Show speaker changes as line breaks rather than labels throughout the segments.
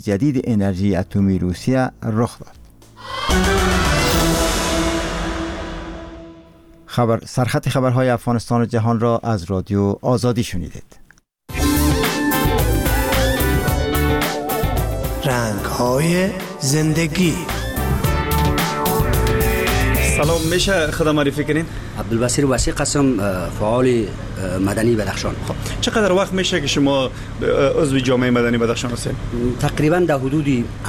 جدید انرژی اتمی روسیه رخ داد. سرخط خبرهای افغانستان و جهان را از رادیو آزادی شنیدید.
رنگ‌های زندگی.
سلام، میشه خودم معرفی کنین؟
عبدالبصیر وسیع قسم، فعال مدنی بدخشان.
خب چقدر وقت میشه که شما عضو جامعه مدنی بدخشان هستید؟
تقریبا در حدود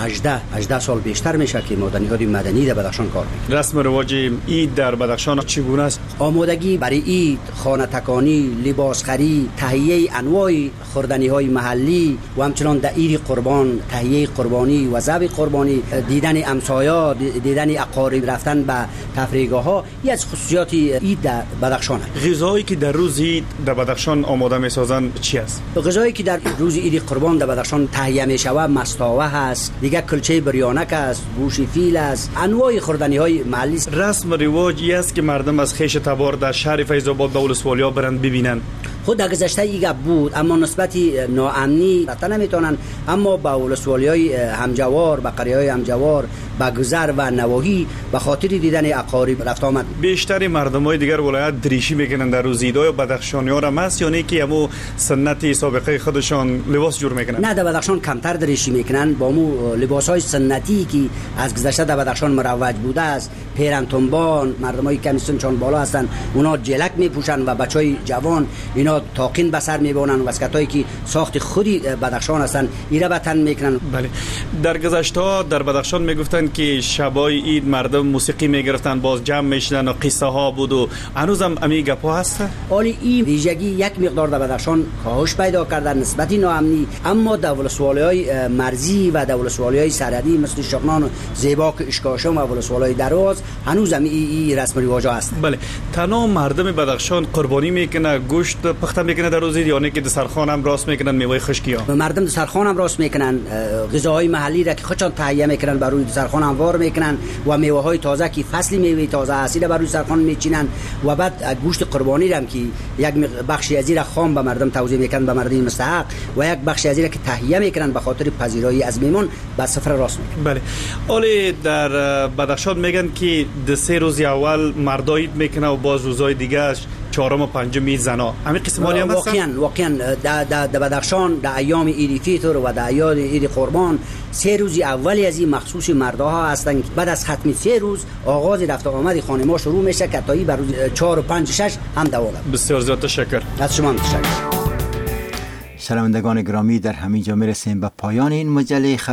18 سال بیشتر میشه که مدنیات مدنی در بدخشان کار میکنم.
رسم و رواج عید در بدخشان چگونه است؟
آمادگی برای عید، خانه تکانی، لباس خرید، تهیه انواع خوردنی های محلی و همچنان در عید قربان، تهیه قربانی و ذبح قربانی، دیدن امسایا، دیدن اقارب، رفتن به تفریحگاه ها، یکی از خصوصیات عید در بدخشان است.
غذایی که در روز عید در بدخشان آماده میسازن چی است؟
غذایی که در روز عید قربان در بدخشان تهیه میشود مستاوه هست، دیگه کلچه بریانک است، گوشت فیل است، انواع خوردنی های محلی است.
رسم و رواجی است که مردم از خیش تبار در شهر فیض آباد به ولسوالیا برند ببینن.
خود در گذشته ایگه بود، اما نسبتی ناامنی رفتن نمیتونن، اما با ولسوالی‌های همجوار، با قریه‌های همجوار، با گذر و نواحی به خاطر دیدن اقارب رفت آمد.
بیشتر مردمای دیگر ولایت دریشی میکنن در روز عید، یا بدخشانی‌ها را مس یا نه که همو سنتی سابقه خودشان لباس جور میکنن؟
نه، در بدخشان کمتر دریشی میکنن، با مو لباس‌های سنتی که از گذشته در بدخشان مروج بوده است. پیرن تنبان، مردمای کمی سن چون بالا هستن، اونا جلک میپوشن و بچهای جوان اینا تاقین به سر میبونن و واسکتایی که ساخت خودی بدخشان هستن ایرا به تن میکنن.
بله، در گذشته در بدخشان میگفتن که شبای عید مردم موسیقی میگرفتن، باز جمع میشدن و قصه ها بود و هنوزم امی گپا هست.
ولی این ویژگی یک مقدار در بدخشان کاهش پیدا کرده نسبتی ناامنی، اما در ولسوالی‌های مرزی و در ولسوالی‌های سرحدی مثل شغنان و زیباک اشکاشم و ولسوالی‌های دراز هنوز هم این رسم و رواج هست.
بله، تنها مردم بدخشان قربانی میکنه، گوشت پخته میکنه در روز عید، یا نه که دسترخوان هم راست میکنن میوه خشکی ها؟
مردم دسترخوان هم راست میکنن، غذاهای محلی را که خودشان تهیه میکنن بر روی دسترخوان هموار میکنن و میوه های تازه که فصل میوه تازه اصیل بر روی دسترخوان میچینن و بعد گوشت قربانی را که یک بخشی از این خام به مردم توزیع میکنن به مردم مستحق و یک بخشی از این که تهیه میکنن به خاطر پذیرایی از میمون به سفره راست میکنن.
بله، ولی در بدخشان میگن که د 3 روز اول مردا عید میکنه و باز روزهای دیگه چهارم و پنجم زنا. همین قسمانی هم هستن؟
واقعا در بدخشان در ایام عید فطر و در ایام عید قربان 3 روز اولی از این مخصوص مردها هستند. بعد از ختم 3 روز آغاز رفت آمد خانم‌ها شروع میشه که تا بر روز 4 و 5 و 6 هم دوام.
بسیار زیاد تشکر.
از شما تشکر.
شنوندگان گرامی، در همین جا میرسیم به پایان این مجله